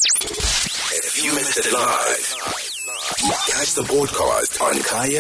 If you missed it live, catch the podcast on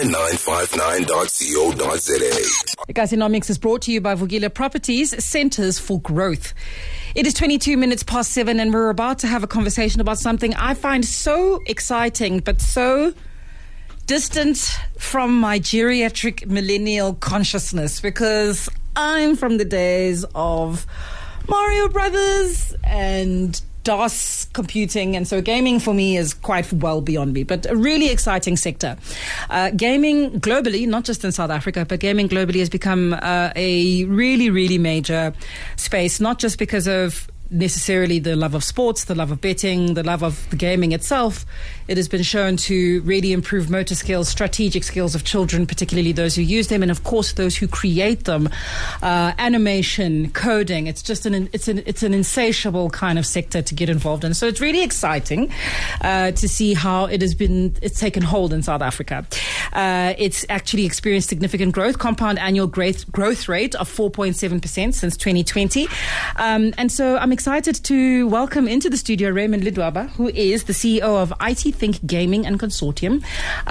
kaya959.co.za. Gassinomics is brought to you by Vugile Properties, Centers for Growth. It is 22 minutes past 7 and we're about to have a conversation about something I find so exciting but so distant from my geriatric millennial consciousness, because I'm from the days of Mario Brothers and DOS computing, and so gaming for me is quite well beyond me, but a really exciting sector. Gaming globally, not just in South Africa, but gaming globally has become a really, really major space, not just because of necessarily the love of sports, the love of betting, the love of the gaming itself. It has been shown to really improve motor skills, strategic skills of children, particularly those who use them, and of course those who create them. Animation, coding. It's just an insatiable kind of sector to get involved in. So it's really exciting to see how it's taken hold in South Africa. It's actually experienced significant growth, compound annual growth rate of 4.7% since 2020, and so I'm excited to welcome into the studio Raymond Lidwaba, who is the CEO of IT Think Gaming and Consortium,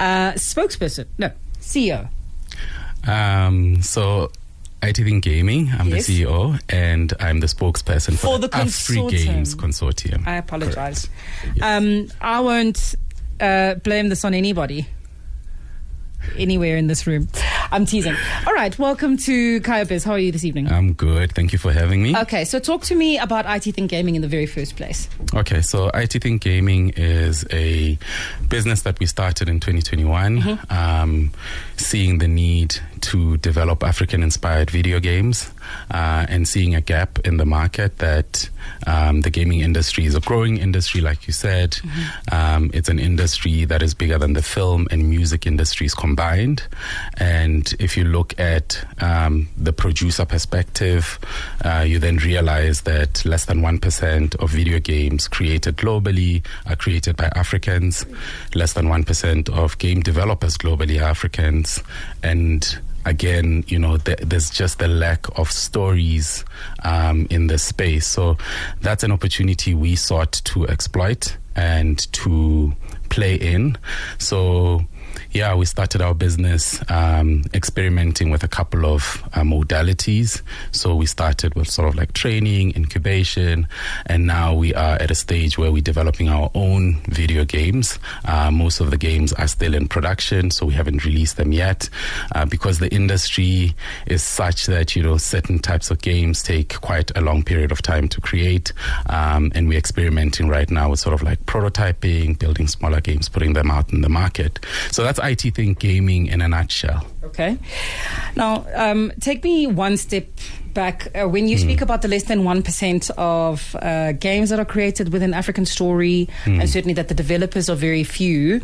CEO. So IT Think Gaming, I'm the CEO, and I'm the spokesperson for the AfriGames Consortium. I apologize. Yes. I won't blame this on anybody anywhere in this room. I'm teasing. All right, welcome to Kaya Biz. How are you this evening? I'm good. Thank you for having me. Okay, so talk to me about IT Think Gaming in the very first place. Okay, so IT Think Gaming is a business that we started in 2021, seeing the need to develop African-inspired video games and seeing a gap in the market that the gaming industry is a growing industry, like you said. It's an industry that is bigger than the film and music industries combined. And if you look at the producer perspective, you then realize that less than 1% of video games created globally are created by Africans. Less than 1% of game developers globally are Africans. And again, there's just a lack of stories in this space. So that's an opportunity we sought to exploit and to play in. So yeah, we started our business experimenting with a couple of modalities. So we started with sort of like training, incubation, and now we are at a stage where we're developing our own video games. Most of the games are still in production, so we haven't released them yet because the industry is such that, certain types of games take quite a long period of time to create. And we're experimenting right now with sort of like prototyping, building smaller games, putting them out in the market. So that's IT Think Gaming in a nutshell. Okay. Now, take me one step back. When you speak about the less than 1% of games that are created with an African story, and certainly that the developers are very few,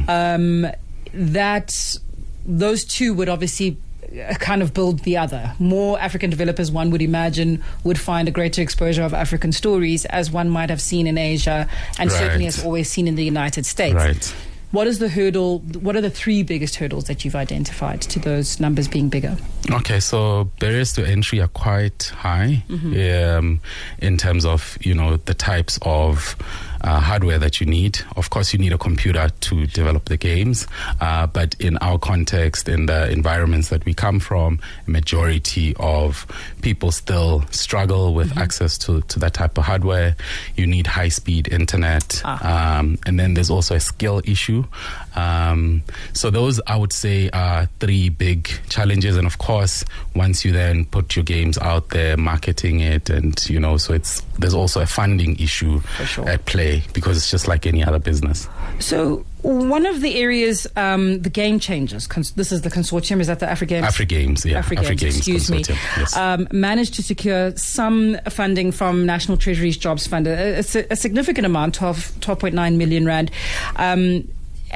that those two would obviously kind of build the other. More African developers, one would imagine, would find a greater exposure of African stories, as one might have seen in Asia, and certainly has always seen in the United States. Right. What is the hurdle? What are the three biggest hurdles that you've identified to those numbers being bigger? Okay, so barriers to entry are quite high in terms of, the types of hardware that you need. Of course, you need a computer to develop the games, but in our context, in the environments that we come from, a majority of people still struggle with access to that type of hardware. You need high-speed internet, and then there's also a skill issue. So those, I would say, are three big challenges. And of course, once you then put your games out there, marketing it, and so there's also a funding issue at play, because it's just like any other business. So one of the areas, the Game Changers, this is the consortium, is that the AfriGames? AfriGames, yeah. AfriGames, excuse me. Yes. Managed to secure some funding from National Treasury's Jobs Fund, a significant amount, 12.9 million rand. And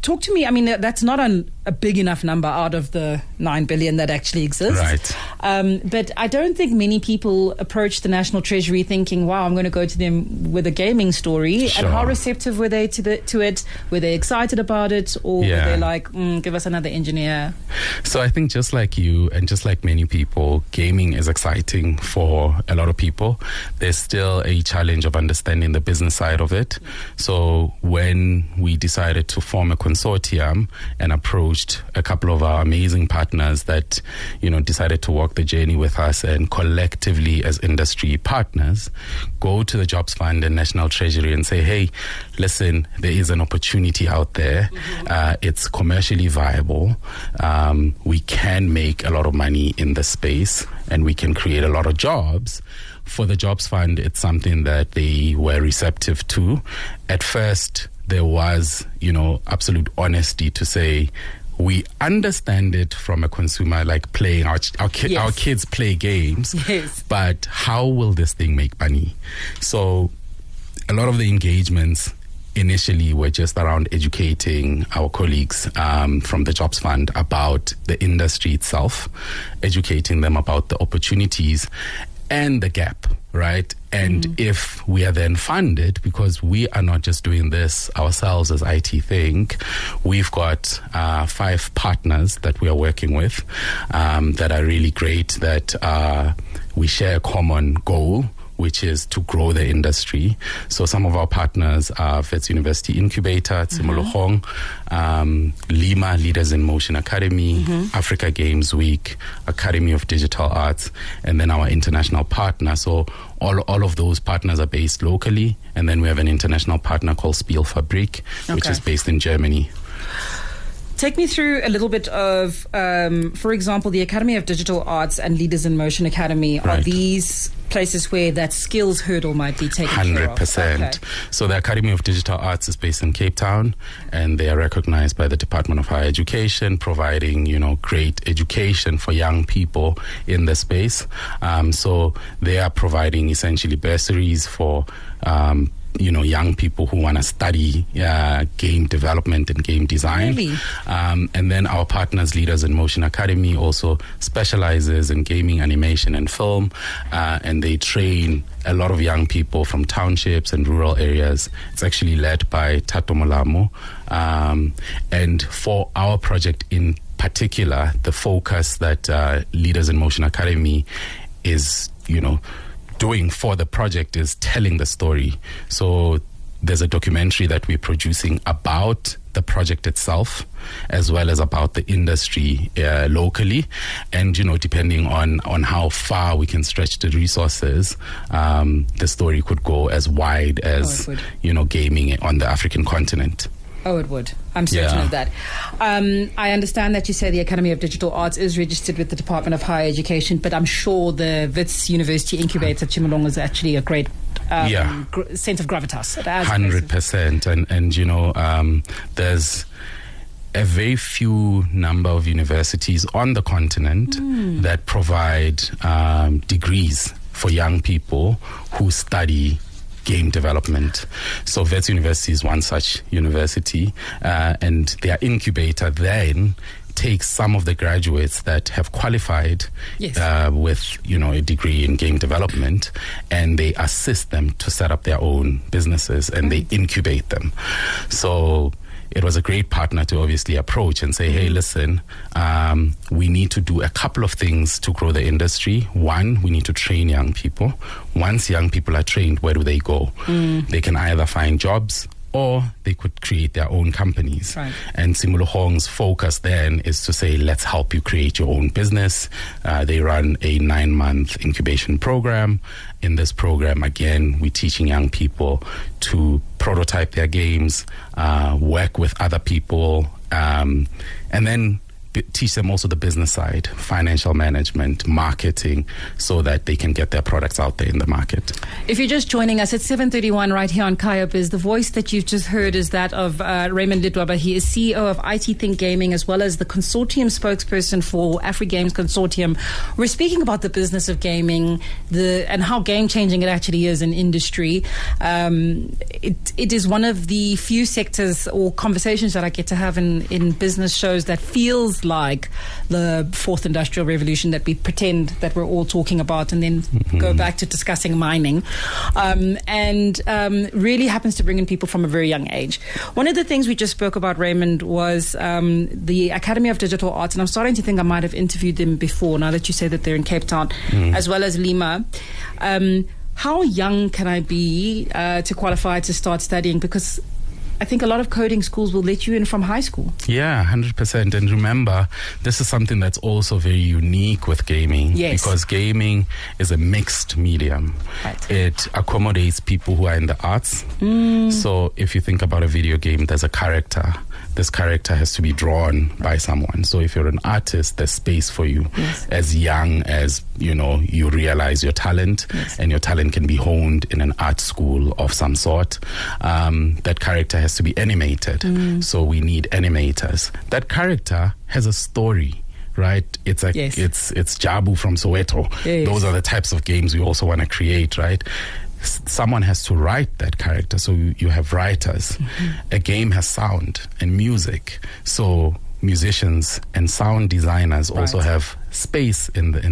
talk to me. I mean, that's not a big enough number out of the 9 billion that actually exists. Right. But I don't think many people approach the National Treasury thinking, wow, I'm going to go to them with a gaming story. Sure. And how receptive were they to it? Were they excited about it? Or were they like, give us another engineer? So I think just like you and just like many people, gaming is exciting for a lot of people. There's still a challenge of understanding the business side of it. So when we decided to form a consortium and approached a couple of our amazing partners that, decided to walk the journey with us and collectively as industry partners, go to the Jobs Fund and National Treasury and say, hey, listen, there is an opportunity out there. It's commercially viable. We can make a lot of money in the space and we can create a lot of jobs. For the Jobs Fund, it's something that they were receptive to. At first, there was, absolute honesty to say, we understand it from a consumer, like playing our kids play games, but how will this thing make money? So a lot of the engagements initially were just around educating our colleagues from the Jobs Fund about the industry itself, educating them about the opportunities and the gap, right? And if we are then funded, because we are not just doing this ourselves as IT Think, we've got 5 partners that we are working with that are really great, that we share a common goal, which is to grow the industry. So some of our partners are Wits University Incubator, Tshimologong, Lima Leaders in Motion Academy, Africa Games Week, Academy of Digital Arts, and then our international partner. So all of those partners are based locally, and then we have an international partner called Spielfabrik, which is based in Germany. Take me through a little bit of, for example, the Academy of Digital Arts and Leaders in Motion Academy. Are these places where that skills hurdle might be taken 100%. care of? Okay. So the Academy of Digital Arts is based in Cape Town, and they are recognized by the Department of Higher Education, providing, great education for young people in the space. So they are providing essentially bursaries for young people who want to study game development and game design. Really? And then our partners, Leaders in Motion Academy, also specializes in gaming, animation, and film. And they train a lot of young people from townships and rural areas. It's actually led by Tato Molamo. And for our project in particular, the focus that Leaders in Motion Academy is, doing for the project is telling the story. So there's a documentary that we're producing about the project itself, as well as about the industry locally. And, depending on how far we can stretch the resources, the story could go as wide as, gaming on the African continent. Oh, it would. I'm certain of that. I understand that you say the Academy of Digital Arts is registered with the Department of Higher Education, but I'm sure the Wits University Incubator at Tshimologong is actually a great sense of gravitas. 100%. And there's a very few number of universities on the continent that provide degrees for young people who study game development. So Wits University is one such university, and their incubator then takes some of the graduates that have qualified with a degree in game development, and they assist them to set up their own businesses, and they incubate them. So it was a great partner to obviously approach and say, hey, listen, we need to do a couple of things to grow the industry. One, we need to train young people. Once young people are trained, where do they go? They can either find jobs or they could create their own companies. Right. And Tshimologong's focus then is to say, let's help you create your own business. They run a 9-month incubation program. In this program, again, we're teaching young people to prototype their games, work with other people, and then teach them also the business side, financial management, marketing, so that they can get their products out there in the market. If you're just joining us, it's 7:31 right here on Kaya Biz. The voice that you've just heard is that of Raymond Ledwaba. He is CEO of IT Think Gaming, as well as the consortium spokesperson for AfriGames Consortium. We're speaking about the business of gaming, and how game-changing it actually is in industry. It is one of the few sectors or conversations that I get to have in business shows that feels like the fourth industrial revolution that we pretend that we're all talking about, and then go back to discussing mining, and really happens to bring in people from a very young age. One of the things we just spoke about, Raymond, was the Academy of Digital Arts, and I'm starting to think I might have interviewed them before, now that you say that they're in Cape Town, as well as Lima. How young can I be to qualify to start studying? Because I think a lot of coding schools will let you in from high school. Yeah, 100%. And remember, this is something that's also very unique with gaming. Yes. Because gaming is a mixed medium. Right. It accommodates people who are in the arts. So if you think about a video game, there's a character. This character has to be drawn by someone. So if you're an artist, there's space for you. Yes. As young as, you realize your talent, Yes. and your talent can be honed in an art school of some sort. That character has to be animated. So we need animators. That character has a story, right? It's like Yes. it's Jabu from Soweto. Yes. Those are the types of games we also want to create, right? Someone has to write that character, so you have writers. A game has sound and music, so musicians and sound designers also Right. have space in the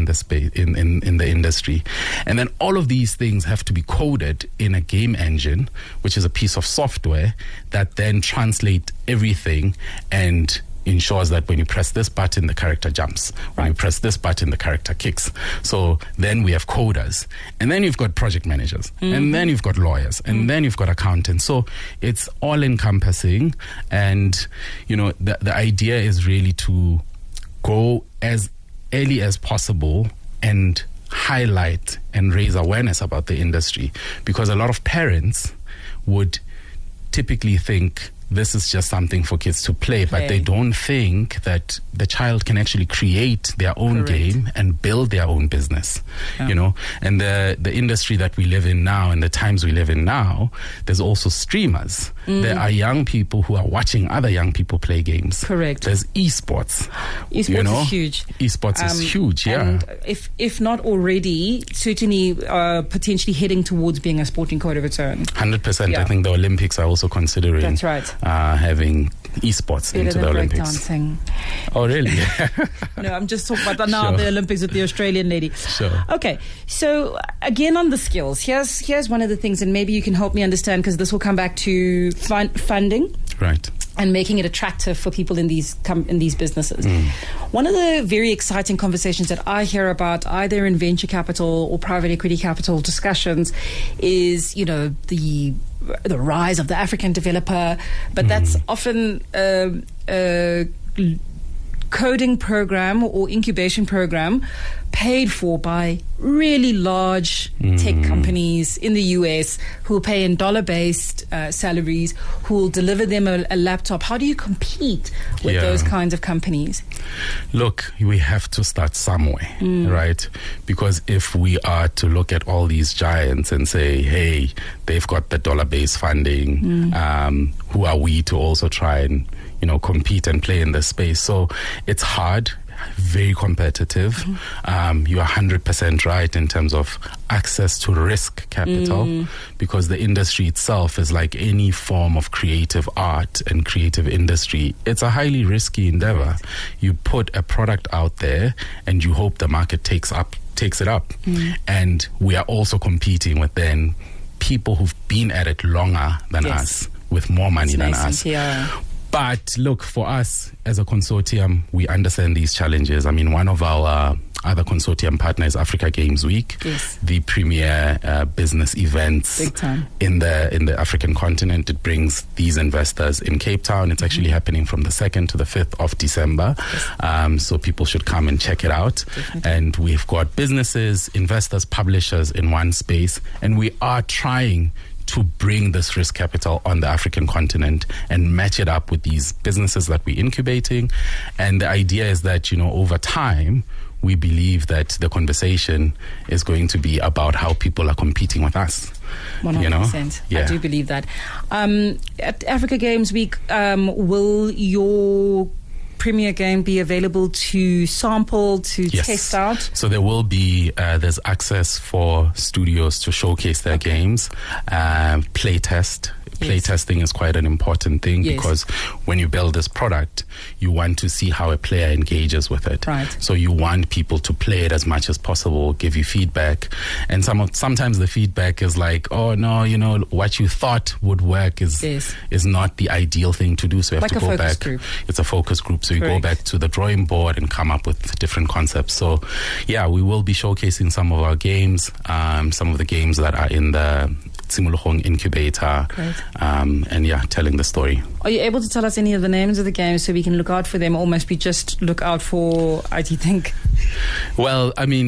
industry. And then all of these things have to be coded in a game engine, which is a piece of software that then translate everything and ensures that when you press this button, the character jumps. When you press this button, the character kicks. So then we have coders. And then you've got project managers. And then you've got lawyers. And then you've got accountants. So it's all encompassing. And, the idea is really to go as early as possible and highlight and raise awareness about the industry. Because a lot of parents would typically think this is just something for kids to play, but they don't think that the child can actually create their own Correct. game and build their own business. And the industry that we live in now and the times we live in now, there's also streamers. There are young people who are watching other young people play games. Correct. There's esports. Esports is huge. Esports is huge, yeah. And if not already, certainly potentially heading towards being a sporting code of its own. 100%. Yeah. I think the Olympics are also considering That's right. Having esports Better into than the Olympics. breakdancing. Oh, really? No, I'm just talking about now Sure. the Olympics with the Australian lady. Sure. Okay, so again on the skills, here's one of the things, and maybe you can help me understand, because this will come back to funding. Right. And making it attractive for people in these businesses. One of the very exciting conversations that I hear about, either in venture capital or private equity capital discussions, is the rise of the African developer, but that's often a coding program or incubation program paid for by really large tech companies in the US who will pay in dollar-based salaries, who will deliver them a laptop. How do you compete with those kinds of companies? Look, we have to start somewhere, right? Because if we are to look at all these giants and say, hey, they've got the dollar-based funding, who are we to also try and compete and play in this space? So it's hard, very competitive. You are 100% right in terms of access to risk capital, because the industry itself is like any form of creative art and creative industry. It's a highly risky endeavor. Right. You put a product out there and you hope the market takes it up. And we are also competing with then people who've been at it longer than us, with more money than us. Yeah. But look, for us as a consortium, we understand these challenges. I mean, one of our other consortium partners, Africa Games Week, the premier business events in the African continent. It brings these investors in Cape Town. It's actually happening from the 2nd to the 5th of December. So people should come and check it out. Definitely. And we've got businesses, investors, publishers in one space. And we are trying to bring this risk capital on the African continent and match it up with these businesses that we're incubating. And the idea is that, over time, we believe that the conversation is going to be about how people are competing with us. 100%. Yeah. I do believe that. At Africa Games Week, will your premier game be available to sample, to test out? So there will be, there's access for studios to showcase their games, play test. Playtesting is quite an important thing because when you build this product, you want to see how a player engages with it. Right. So you want people to play it as much as possible, give you feedback. And sometimes the feedback is like, oh, no, what you thought would work is not the ideal thing to do. So you have to go back. Group. It's a focus group. So you go back to the drawing board and come up with different concepts. So, we will be showcasing some of our games, some of the games that are in the Tshimologong incubator, and telling the story. Are you able to tell us any of the names of the games so we can look out for them, or must we just look out for IT Think? Well,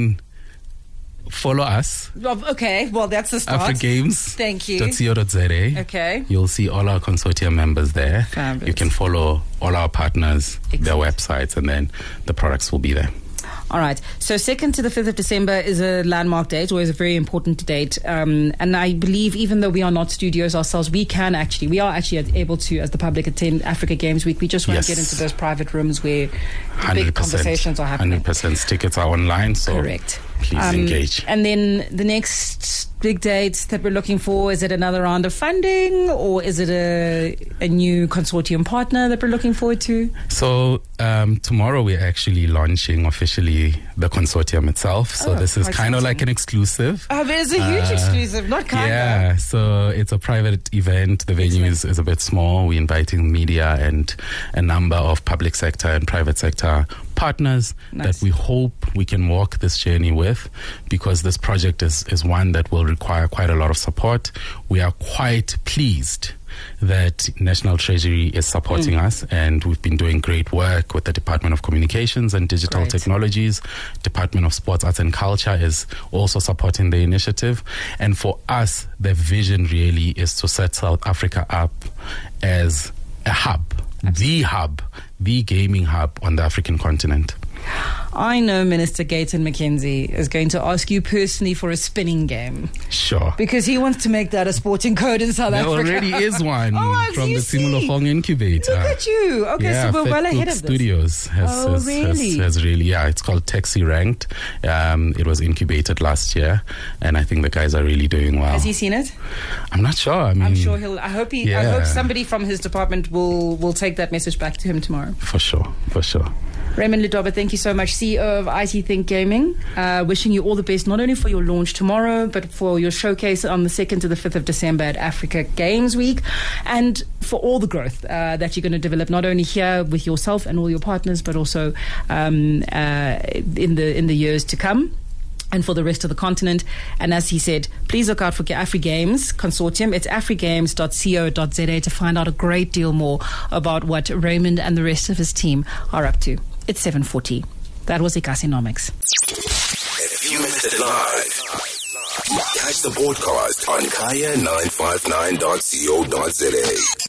follow us. Okay, well, that's the start. AfriGames. Thank you. .co.za. Okay. You'll see all our consortium members there. Fabulous. You can follow all our partners, their websites, and then the products will be there. All right. So 2nd to the 5th of December is a landmark date, or is a very important date. And I believe even though we are not studios ourselves, we are actually able to, as the public, attend Africa Games Week. We just want to get into those private rooms where the big conversations are happening. 100%. Tickets are online, so correct. Please engage. And then the next big date that we're looking for, is it another round of funding, or is it a new consortium partner that we're looking forward to? So tomorrow we're actually launching officially the consortium itself. So this is kind of like an exclusive. Oh, but it's a huge exclusive, not kind of. Yeah, so it's a private event. The venue is a bit small. We're inviting media and a number of public sector and private sector partners that we hope we can walk this journey with, because this project is one that will require quite a lot of support. We are quite pleased that National Treasury is supporting us, and we've been doing great work with the Department of Communications and Digital Technologies. Department of Sports, Arts and Culture is also supporting the initiative. And for us, the vision really is to set South Africa up as a hub, the gaming hub on the African continent. I know Minister Gayton McKenzie is going to ask you personally for a spinning game. Sure. Because he wants to make that a sporting code in South Africa. There already is one from the Tshimologong incubator. Look at you. Okay, so we're well ahead of this. Studios has really, it's called Taxi Ranked. It was incubated last year, and I think the guys are really doing well. Has he seen it? I'm not sure. I'm sure I hope somebody from his department will take that message back to him tomorrow. For sure. Raymond Ledoba, thank you so much, CEO of IT Think Gaming. Wishing you all the best, not only for your launch tomorrow, but for your showcase on the 2nd to the 5th of December at Africa Games Week, and for all the growth that you're going to develop, not only here with yourself and all your partners, but also in the years to come, and for the rest of the continent. And as he said, please look out for AfriGames Consortium. It's afrigames.co.za to find out a great deal more about what Raymond and the rest of his team are up to. It's 7:40. That was Economics. If you missed it live, catch the podcast on kaya959.co.za.